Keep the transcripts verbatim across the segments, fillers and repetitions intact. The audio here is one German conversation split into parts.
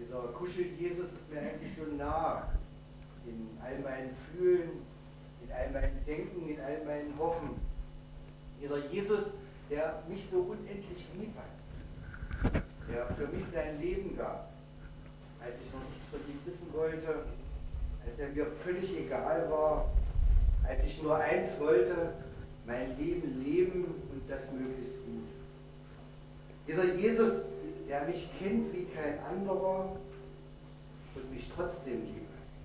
Dieser Kuschel-Jesus ist mir eigentlich so nah in all meinen Fühlen, in all meinem Denken, in all meinen Hoffen. Dieser Jesus, der mich so unendlich lieb hat, der für mich sein Leben gab, als ich noch nichts von ihm wissen wollte, als er mir völlig egal war, als ich nur eins wollte, mein Leben leben und das möglichst gut. Dieser Jesus, der mich kennt wie kein anderer und mich trotzdem liebt.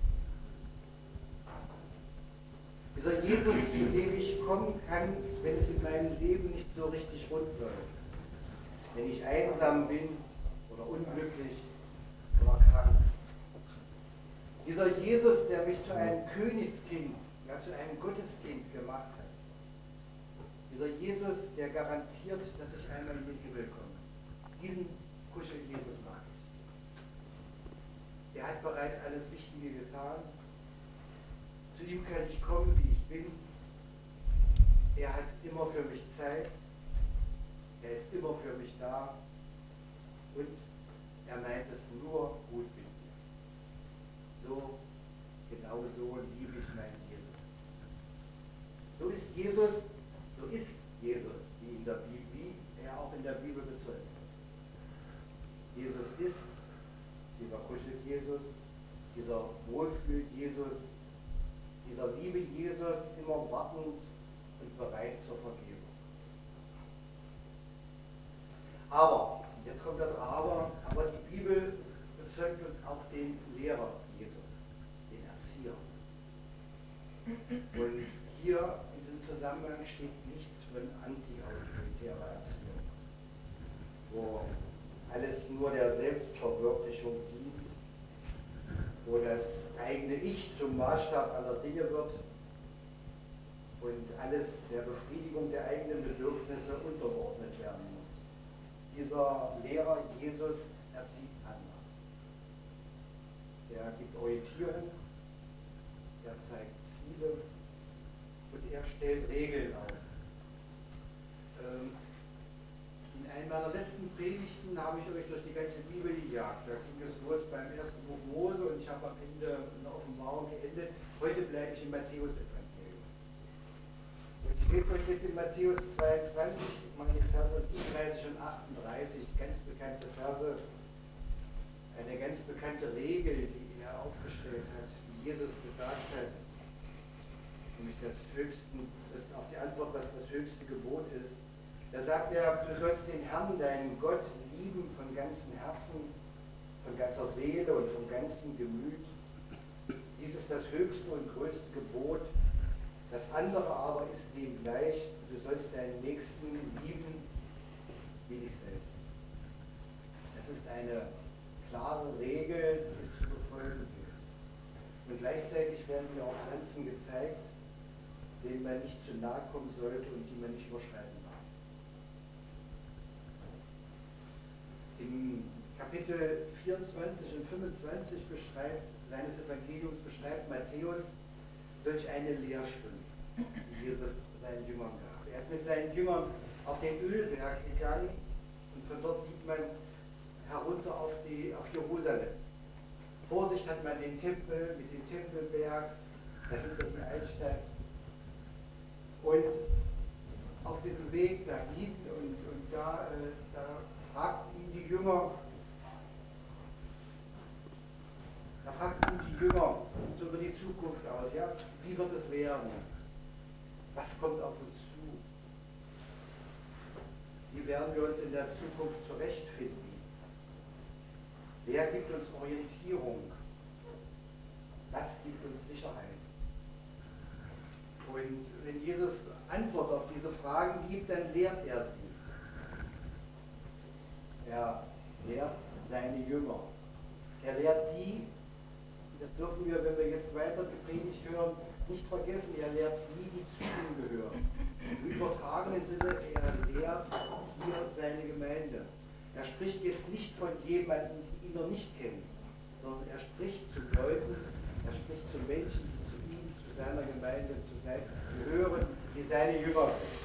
Dieser Jesus, zu dem ich kommen kann, wenn es in meinem Leben nicht so richtig rund läuft. Wenn ich einsam bin oder unglücklich oder krank. Dieser Jesus, der mich zu einem Königskind, ja zu einem Gotteskind gemacht hat. Dieser Jesus, der garantiert, dass ich einmal in den Himmel komme. Diesen Kuschel-Jesus mag ich. Er hat bereits alles Wichtige getan. Zu ihm kann ich kommen, wie ich bin. Er hat immer für mich Zeit. Er ist immer für mich da. Und er meint es nur gut mit mir. So, genau so liebe ich meinen Jesus. So ist Jesus, so ist Jesus, wie, in der Bibel, wie er auch in der Bibel bezeugt wird. Jesus ist dieser Kuschel-Jesus, dieser Wohlfühl-Jesus, dieser liebe Jesus, immer wartend und bereit zur Vergebung. Aber, jetzt kommt das Aber, aber die Bibel bezeugt uns auch den Lehrer Jesus, den Erzieher. Und hier in diesem Zusammenhang steht nichts von anti-autoritärer Erziehung, wo alles nur der Selbstverwirklichung dient, wo das eigene Ich zum Maßstab aller Dinge wird und alles der Befriedigung der eigenen Bedürfnisse untergeordnet werden muss. Dieser Lehrer Jesus erzieht anders. Er gibt Orientierung, er zeigt Ziele und er stellt Regeln auf. Ähm, in einem meiner letzten Predigten habe ich euch durch die ganze Bibel gejagt. Da ging es los beim ersten Buch Mose und ich habe am Ende eine Offenbarung geendet. Heute bleibe ich im Matthäus-Evangelium. Und ich lese euch jetzt in Matthäus zweiundzwanzig mal die Verse siebenunddreißig und achtunddreißig, ganz bekannte Verse, eine ganz bekannte Regel, die er aufgestellt hat, die Jesus gesagt hat, nämlich das höchsten, das auf die Antwort, was das höchste Gebot ist. Da sagt er, du sollst den Herrn, deinen Gott, lieben von ganzem Herzen, von ganzer Seele und von ganzem Gemüt. Dies ist das höchste und größte Gebot. Das andere aber ist dem gleich, du sollst deinen Nächsten lieben wie dich selbst. Das ist eine klare Regel, die es zu befolgen gilt. Und gleichzeitig werden mir auch Grenzen gezeigt, denen man nicht zu nahe kommen sollte und die man nicht überschreiten darf. Im Kapitel vierundzwanzig und fünfundzwanzig beschreibt, seines Evangeliums beschreibt Matthäus solch eine Lehrstunde, die Jesus seinen Jüngern gab. Er ist mit seinen Jüngern auf den Ölberg gegangen und von dort sieht man herunter auf, die, auf Jerusalem. Vor sich hat man den Tempel mit dem Tempelberg, dahinter die Altstadt. Und auf diesem Weg dahin und, und da, äh, da fragten ihn die Jünger, da fragten ihn die Jünger so über die Zukunft aus, ja, wie wird es werden? Was kommt auf uns zu? Wie werden wir uns in der Zukunft zurechtfinden? Wer gibt uns Orientierung? Was gibt uns Sicherheit? Und wenn Jesus Antwort auf diese Fragen gibt, dann lehrt er sie. Er lehrt seine Jünger. Er lehrt die, das dürfen wir, wenn wir jetzt weiter gepredigt hören, nicht vergessen, er lehrt die, die zu ihm gehören. Im übertragenen Sinne, er lehrt hier seine Gemeinde. Er spricht jetzt nicht von jemandem, die ihn noch nicht kennen, sondern er spricht zu Leuten, er spricht zu Menschen, die zu ihm, zu seiner Gemeinde, zu sein gehören, die seine Jünger sind.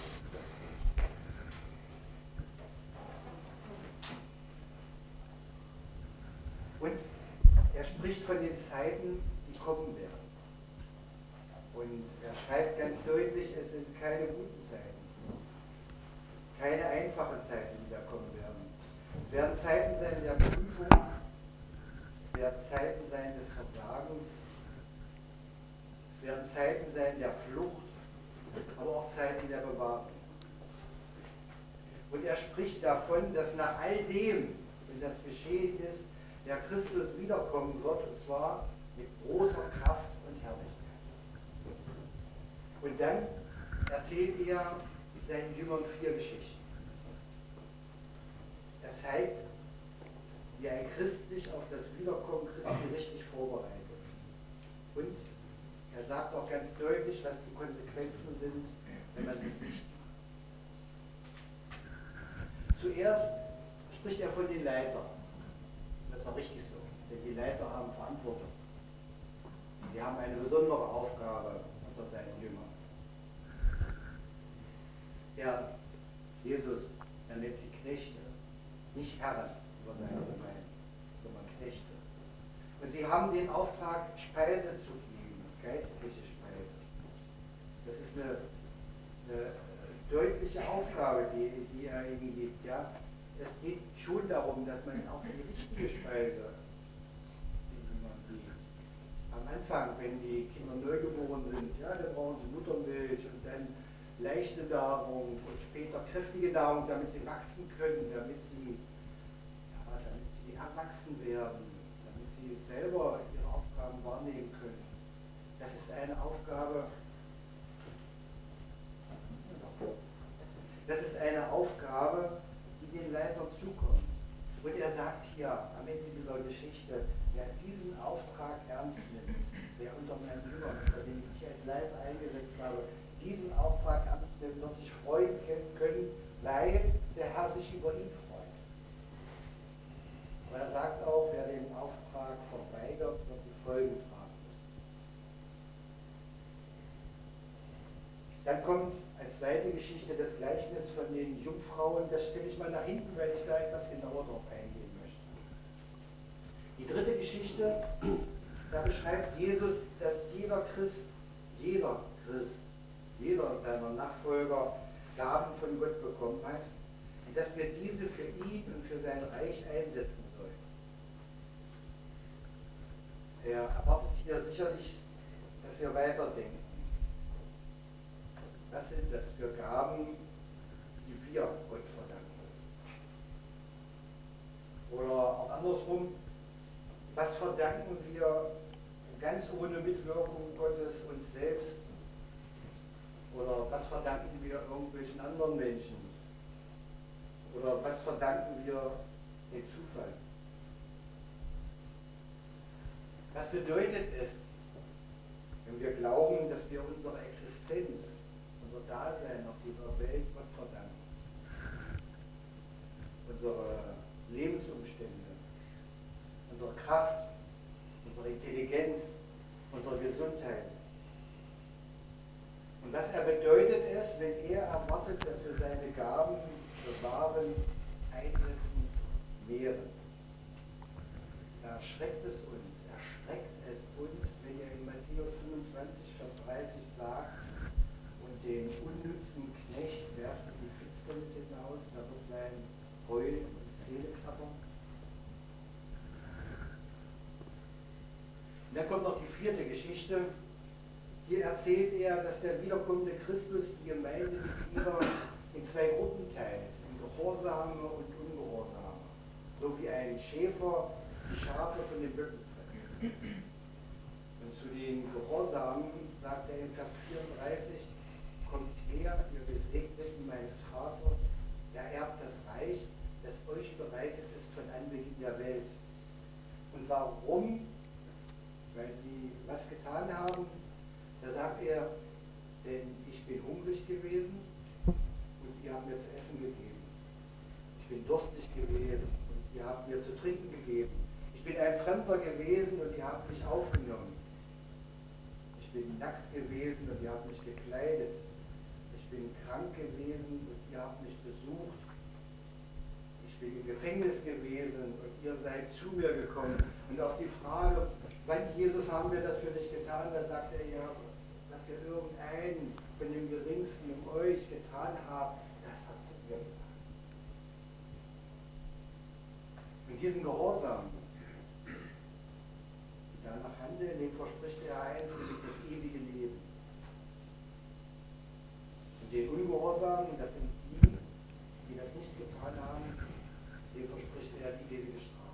Und er spricht von den Zeiten, die kommen werden. Und er schreibt ganz deutlich, es sind keine guten Zeiten, keine einfachen Zeiten, die da kommen werden. Es werden Zeiten sein der Prüfung, es werden Zeiten sein des Versagens, es werden Zeiten sein der Flucht, aber auch Zeiten der Bewahrung. Und er spricht davon, dass nach all dem, wenn das geschehen ist, der Christus wiederkommen wird, und zwar mit großer Kraft und Herrlichkeit. Und dann erzählt er seinen Jüngern vier Geschichten. Er zeigt, wie ein Christ sich auf das Wiederkommen Christi richtig vorbereitet. Und er sagt auch ganz deutlich, was die Konsequenzen sind, wenn man das nicht tut. Zuerst spricht er von den Leitern. Das ist auch richtig so, denn die Leiter haben Verantwortung. Sie haben eine besondere Aufgabe unter seinen Jüngern. Ja, Jesus, er nennt sie Knechte, nicht Herren über seine Gemeinde, sondern Knechte. Und sie haben den Auftrag, Speise zu geben, geistliche Speise. Das ist eine, eine deutliche Aufgabe, die, die er ihnen gibt. Ja? Es geht schon darum, dass man auch die richtige Speise gibt. Am Anfang, wenn die Kinder neugeboren sind, ja, dann brauchen sie Muttermilch und dann leichte Nahrung und später kräftige Nahrung, damit sie wachsen können, damit sie, ja, damit sie erwachsen werden, damit sie selber ihre Aufgaben wahrnehmen können. Das ist eine Aufgabe, das ist eine Aufgabe, die den Leitern zukommt. Und er sagt hier am Ende dieser Geschichte, wer diesen Auftrag ernst nimmt, wer unter meinen Jüngern, unter denen ich als Leiter eingesetzt habe, diesen Auftrag ernst nimmt, wird sich freuen können, weil der Herr sich über ihn freut. Aber er sagt auch, wer den Auftrag verweigert, wird die Folgen tragen müssen. Dann kommt als zweite Geschichte das Gleichnis von den Jungfrauen. Das stelle ich mal nach hinten, weil ich da etwas genauer drauf eingehen möchte. Die dritte Geschichte, da beschreibt Jesus, dass jeder Christ, jeder Christ, jeder seiner Nachfolger Gaben von Gott bekommen hat und dass wir diese für ihn und für sein Reich einsetzen sollen. Er erwartet hier sicherlich, dass wir weiterdenken. Was sind das für Gaben, die wir Gott verdanken? Oder auch andersrum, was verdanken wir ganz ohne Mitwirkung Gottes uns selbst? Oder was verdanken wir irgendwelchen anderen Menschen? Oder was verdanken wir dem Zufall? Was bedeutet es, wenn wir glauben, dass wir unsere Existenz, unser Dasein auf dieser Welt Gott verdanken? Unsere Lebensumstände, unsere Kraft, unsere Intelligenz, unsere Gesundheit. Und was er bedeutet es, wenn er erwartet, dass wir seine Gaben bewahren, einsetzen, mehren. Da erschreckt es uns, erschreckt es uns, wenn er in Matthäus fünfundzwanzig, Vers dreißig sagt, und den unnützen Knecht werft in die Finsternis hinaus, da wird sein Heulen und Zähneklappern. Und dann kommt noch die vierte Geschichte. Hier erzählt er, dass der wiederkommende Christus die Gemeindemitglieder in zwei Gruppen teilt, in Gehorsame und Ungehorsame, so wie ein Schäfer die Schafe von den Böcken trennt. Und zu den Gehorsamen sagt er in Vers vierunddreißig, kommt her, ihr Gesegneten meines Vaters, ererbt das Reich, das euch bereitet ist von Anbeginn der Welt. Und warum? Weil sie was getan haben. Da sagt er, denn ich bin hungrig gewesen und ihr habt mir zu essen gegeben. Ich bin durstig gewesen und ihr habt mir zu trinken gegeben. Ich bin ein Fremder gewesen und ihr habt mich aufgenommen. Ich bin nackt gewesen und ihr habt mich gekleidet. Ich bin krank gewesen und ihr habt mich besucht. Ich bin im Gefängnis gewesen und ihr seid zu mir gekommen. Und auf die Frage, wann Jesus haben wir das für dich getan, da sagt er ja, was ihr irgendeinen von dem Geringsten um euch getan habt, das habt ihr mir getan. Mit diesem Gehorsam, die danach handeln, dem verspricht er eins, nämlich das ewige Leben. Und den Ungehorsam, das sind die, die das nicht getan haben, dem verspricht er die ewige Strafe.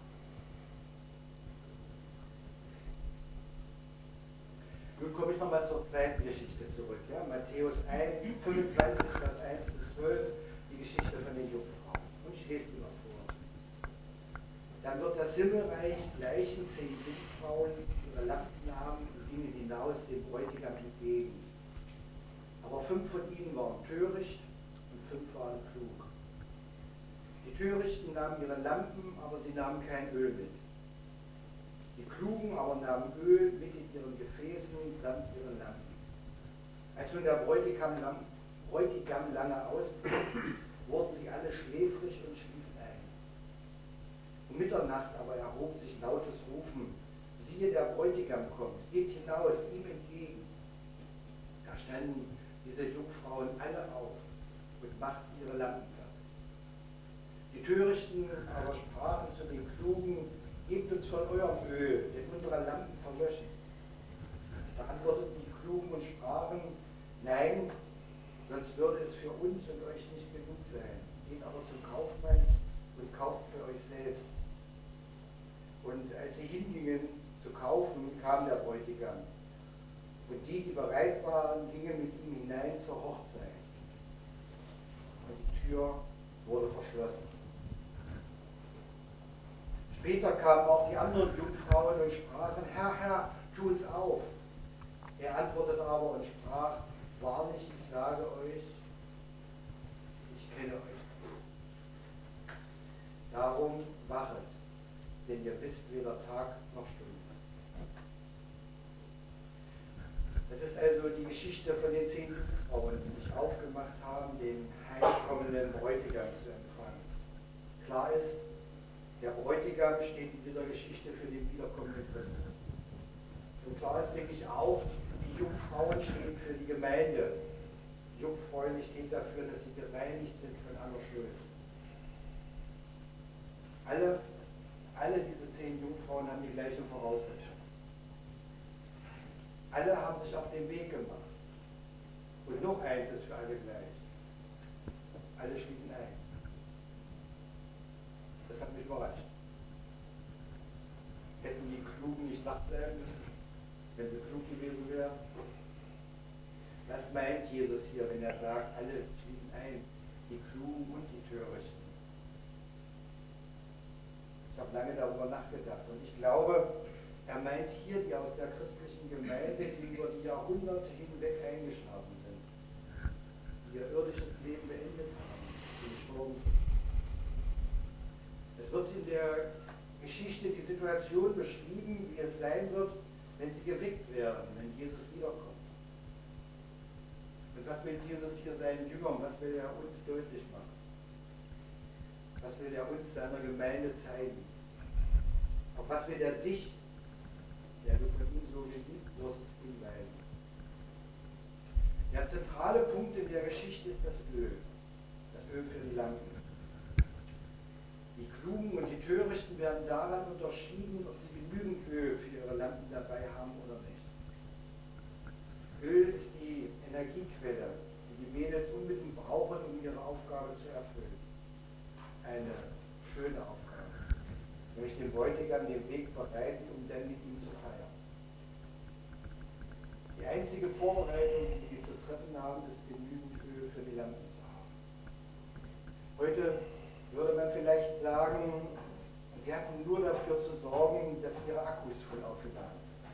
Nun komme ich nochmal zur zweiten Geschichte zurück. Ja? Matthäus eins, fünfundzwanzig, Vers eins bis zwölf, die Geschichte von den Jungfrauen. Und ich lese die mal vor. Dann wird das Himmelreich gleichen zehn Jungfrauen ihre Lampen nahmen und gingen hinaus dem Bräutigam entgegen. Aber fünf von ihnen waren töricht und fünf waren klug. Die Törichten nahmen ihre Lampen, aber sie nahmen kein Öl mit. Die Klugen aber nahmen Öl mit in ihren Gefäßen samt ihren Lampen. Als nun der Bräutigam, Bräutigam lange ausblieb, wurden sie alle schläfrig und schliefen ein. Um Mitternacht aber erhob sich lautes Rufen: Siehe, der Bräutigam kommt, geht hinaus, ihm entgegen. Da standen diese Jungfrauen alle auf und machten ihre Lampen fertig. Die Törichten aber sprachen zu den Klugen: Gebt uns von eurem Öl, denn unsere Lampen verlöschen. Da antworteten die Klugen und sprachen: Nein, sonst würde es für uns und euch nicht genug sein. Geht aber zum Kaufmann und kauft für euch selbst. Und als sie hingingen zu kaufen, kam der Bräutigam. Und die, die bereit waren, gingen mit ihm hinein zur Hochzeit. Und die Tür wurde verschlossen. Später kamen auch die anderen Jungfrauen und sprachen: Herr, Herr, tu uns auf. Er antwortete aber und sprach: Wahrlich, ich sage euch, ich kenne euch. Darum wachet, denn ihr wisst weder Tag noch Stunde. Das ist also die Geschichte von den zehn Jungfrauen, die sich aufgemacht haben, den heimkommenden Bräutigam zu empfangen. Klar ist, der Bräutigam steht in dieser Geschichte für den wiederkommenden Christus. Und klar ist wirklich auch, die Jungfrauen stehen für die Gemeinde. Jungfräulich steht dafür, dass sie gereinigt sind von aller Schuld. Alle, alle diese zehn Jungfrauen haben die gleichen Voraussetzungen. Alle haben sich auf den Weg gemacht. Und noch eins ist für alle gleich. Alle schliefen ein. Das hat mich überrascht. Hätten die Klugen nicht wach bleiben müssen, wenn sie klug gewesen wären? Was meint Jesus hier, wenn er sagt, alle schliefen ein, die Klugen und die Törichten? Ich habe lange darüber nachgedacht und ich glaube, er meint hier die aus der christlichen Gemeinde, die über die Jahrhunderte hinweg eingeschlafen sind, die ihr irdisches Leben beendet haben, die gestorben sind. Es wird in der Geschichte die Situation beschrieben, wie es sein wird, wenn sie geweckt werden, wenn Jesus wiederkommt. Und was will Jesus hier seinen Jüngern, was will er uns deutlich machen? Was will er uns seiner Gemeinde zeigen? Auf was will er dich, der du von ihm so geliebt wirst, hinweisen? Der zentrale Punkt in der Geschichte ist das Öl. Das Öl für die Lampen. Die Klugen und die Törichten werden daran unterschieden, ob sie genügend Öl für ihre Lampen dabei haben oder nicht. Öl ist die Energiequelle, die die Mädels unbedingt brauchen, um ihre Aufgabe zu erfüllen. Eine schöne Aufgabe. Nämlich dem Bräutigam den Weg bereiten, um dann mit ihm zu feiern. Die einzige Vorbereitung, die wir zu treffen haben, ist genügend Öl für die Lampen zu haben. Heute würde man vielleicht sagen, sie hatten nur dafür zu sorgen, dass ihre Akkus voll aufgeladen sind.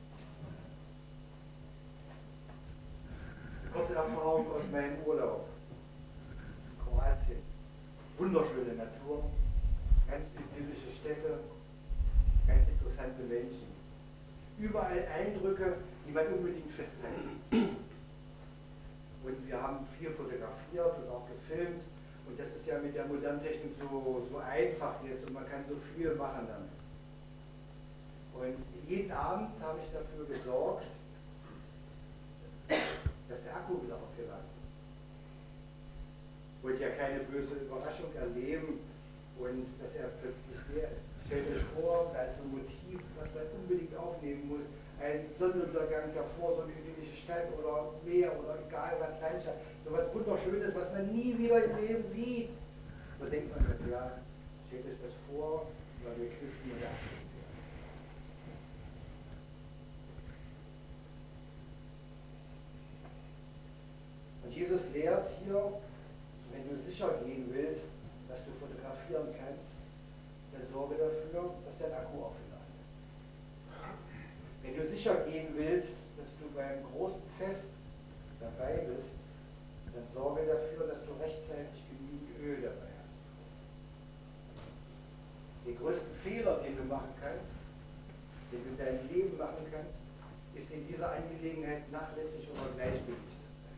Eine kurze Erfahrung aus meinem Urlaub in Kroatien. Wunderschöne Natur, ganz idyllische Städte, ganz interessante Menschen. Überall Eindrücke, die man unbedingt festhalten muss. Und wir haben viel fotografiert und auch gefilmt. Und das ist ja mit der modernen Technik so, so vereinfacht jetzt und man kann so viel machen damit. Und jeden Abend habe ich dafür gesorgt, dass der Akku wieder aufgeladen wird. Ich wollte ja keine böse Überraschung erleben und dass er plötzlich leer ist. Stellt euch vor, da ist ein Motiv, was man unbedingt aufnehmen muss, ein Sonnenuntergang davor, so eine idyllische Stadt oder Meer oder egal was, Landschaft, so was Wunderschönes, was man nie wieder im Leben sieht. Da denkt man, ja, stellt euch das vor, weil wir knipsen und der Akku ist leer. Und Jesus lehrt hier, wenn du sicher gehen willst, dass du fotografieren kannst, dann sorge dafür, dass dein Akku aufgeladen ist. Wenn du sicher gehen willst, dass du beim großen Fest dabei bist, dann sorge dafür, dass du rechtzeitig genügend Öl dabei hast. Den größten Fehler, den du machen kannst, den du in deinem Leben machen kannst, ist in dieser Angelegenheit nachlässig oder gleichgültig zu sein.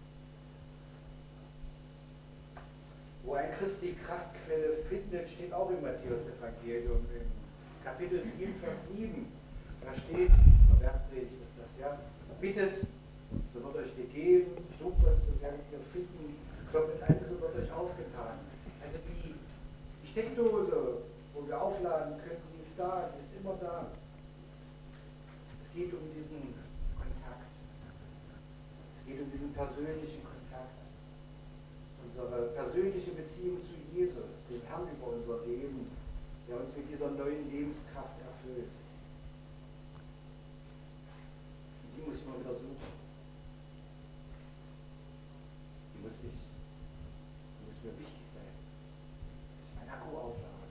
Wo ein Christ die Kraftquelle findet, steht auch im Matthäus-Evangelium, im Kapitel sieben, Vers sieben. Da steht, der Bergpredigt ist das, ja, bittet, so wird euch gegeben, sucht was, so werdet ihr finden, klopft an, so wird euch aufgetan. Also die, die Steckdose, wo wir aufladen können, die ist da, die ist immer da. Es geht um diesen Kontakt. Es geht um diesen persönlichen Kontakt. Unsere persönliche Beziehung zu Jesus, dem Herrn über unser Leben, der uns mit dieser neuen Lebenskraft erfüllt. Und die muss ich mal wieder suchen. Die muss ich, die muss mir wichtig sein, dass ich meinen Akku auflade,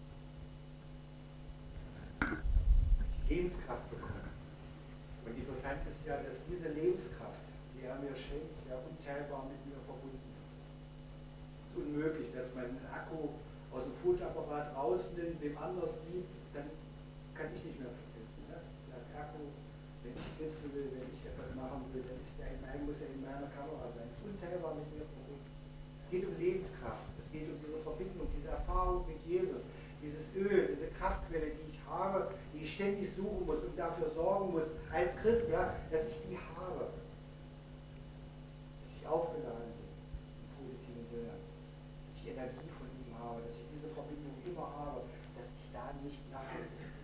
dass ich Lebenskraft bekomme. Und interessant ist ja, dass diese Lebenskraft, die er mir schenkt, ja unteilbar mit mir verbunden ist. Unmöglich, dass man einen Akku aus dem Fotoapparat rausnimmt, dem anders gibt, dann kann ich nicht mehr verbinden. Ne? Der Akku, wenn ich knipsen will, wenn ich etwas machen will, dann ist der in meinem, muss er in meiner Kamera sein. Es ist unteilbar mit mir verbunden. Es geht um Lebenskraft, es geht um diese Verbindung, diese Erfahrung mit Jesus, dieses Öl, diese Kraftquelle, die ich habe, die ich ständig suchen muss und dafür sorgen muss, als Christ, ja, dass ich die habe. Dass ich aufgeladen bin, im positiven Sinne. Energie von ihm habe, dass ich diese Verbindung immer habe, dass ich da nicht nachlässig bin.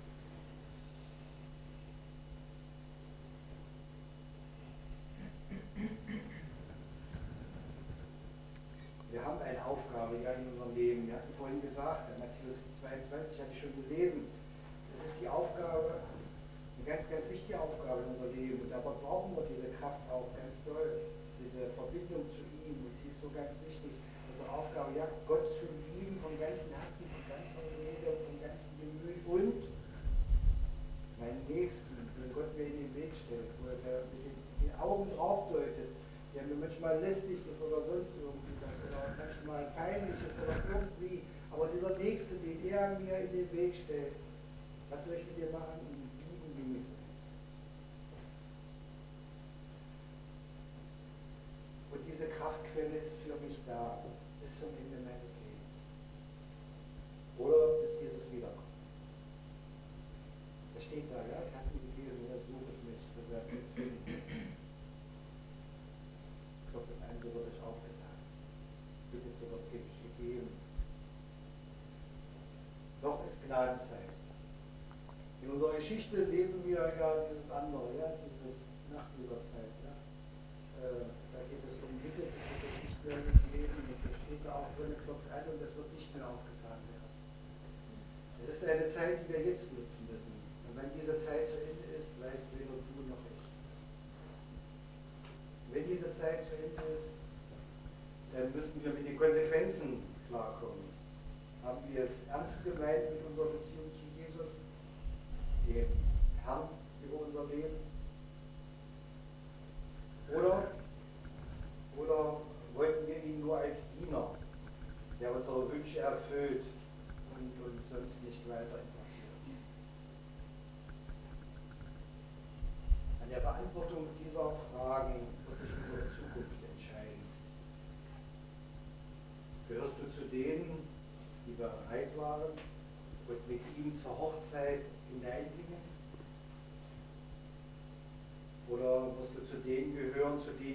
Wir haben eine Aufgabe ja in unserem Leben. Wir hatten vorhin gesagt, in Matthäus zweiundzwanzig hatte ich schon gelesen, das ist die Aufgabe, eine ganz, ganz wichtige Aufgabe in unserem Leben. Und dabei brauchen wir diese Kraft auch ganz doll, diese Verbindung zu ihm. Und die ist so ganz wichtig. Aufgabe, ja, Gott zu lieben von ganzem Herzen, von ganzer Seele, von ganzem Gemüt und meinen Nächsten, den Gott mir in den Weg stellt, wo er mit den, den Augen drauf deutet, der mir manchmal lästig ist oder sonst irgendwie das, oder manchmal peinlich ist oder irgendwie, aber dieser Nächste, den er mir in den Weg stellt, was soll ich mit dir machen? Ihn lieben, wie es ist. Und diese Kraftquelle ist für mich da. Bis zum Ende meines Lebens. Oder bis Jesus wiederkommt. Das steht da, ja, ich habe ihn gelesen, das suche ich mich, das wird mich finden. Klopft an, so wird euch aufgetan. Bitte so wird euch gegeben. Noch ist Gnadenzeit. In unserer Geschichte lesen wir ja dieses andere, ja, dieses nach dieser Zeit, ja. Äh, da geht es um Bitte, das wird euch nicht mehr gegeben. Steht da auch drin, klopft an und das wird nicht mehr aufgetan werden. Es ist eine Zeit, die wir jetzt nutzen müssen. Und wenn diese Zeit zu Ende ist, weißt weder du noch ich. Wenn diese Zeit zu Ende ist, dann müssen wir mit den Konsequenzen klarkommen. Haben wir es ernst gemeint mit unserer Beziehung zu Jesus, dem Herrn über unser Leben? Oder, oder wollten wir ihn nur als Diener, der unsere Wünsche erfüllt und uns sonst nicht weiter interessiert? An der Beantwortung dieser Fragen wird sich unsere Zukunft entscheiden. Gehörst du zu denen, die bereit mit ihm zur Hochzeit in Neidlingen? Oder wirst du zu denen gehören, zu denen